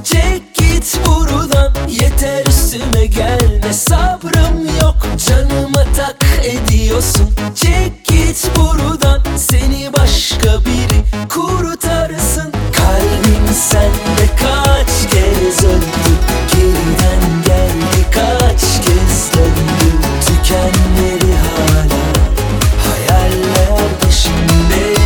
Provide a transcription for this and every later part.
Çek git buradan, yeter üstüme gelme. Sabrım yok, canıma tak ediyorsun. Çek git buradan, seni başka biri kurtarsın. Kalbim sende kaç kez öldü, geriden geldi kaç kez döndü. Tükenmedi hala hayaller peşinde.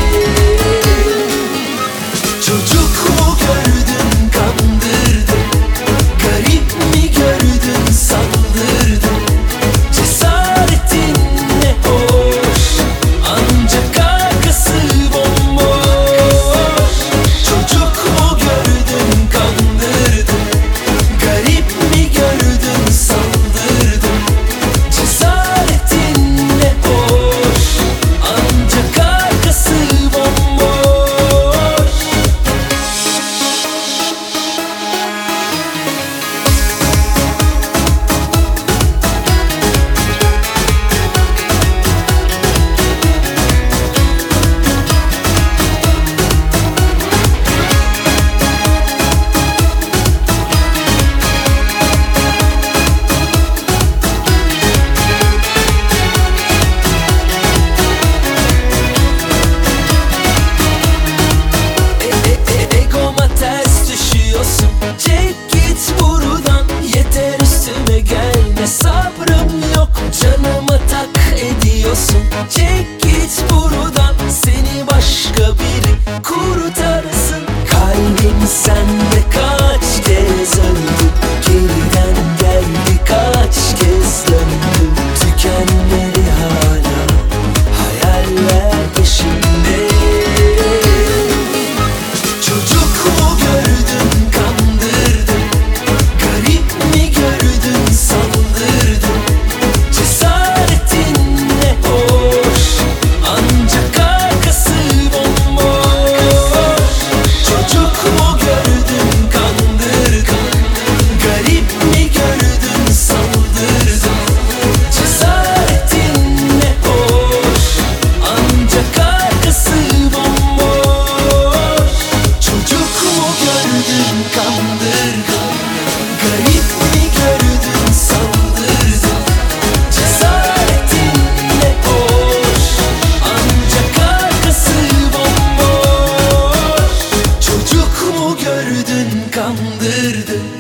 Çocuk mu gördün kandırdın, garip mi gördün saldırdın. Cesaretin ne hoş, ancak arkası bomboş. Çocuk mu gördün kandırdın, garip mi gördün saldırdın. Cesaretin ne hoş, ancak arkası bomboş. Egoma ters düşüyorsun. Çek git buradan, yeter üstüme gelme. Sabrım yok, canıma tak ediyorsun. Çek git buradan, seni başka biri kurtarsın. Kalbim sende kaç kez öldü, geriden geldi kaç kez döndü. Tükenmedi hala hayaller peşinde. Çocuk mu gördün kandırdın, garip mi gördün saldırdın. Cesaretin ne hoş, ancak arkası bomboş. Çocuk mu gördün kandırdın, garip mi gördün saldırdın. Cesaretin ne hoş, ancak arkası bomboş. Çocuk mu gördün kandırdın, garip mi gördün saldırdın. Cesaretin ne hoş, ancak arkası bomboş. Çocuk mu gördün kandırdın.